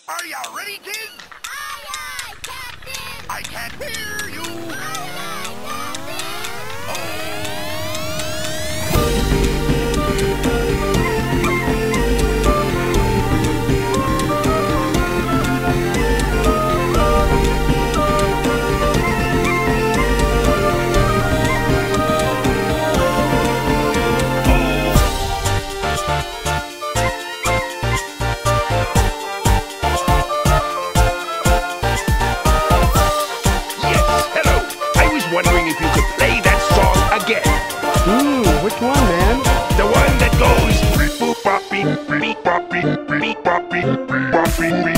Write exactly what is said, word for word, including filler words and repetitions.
Are you ready, kids? Aye, aye, Captain! I can't hear you. Aye, aye, Captain! Wondering if you could play that song again. Hmm, which one, man? The one that goes beep boop bop beep beep bop beep beep bop beep beep bop beep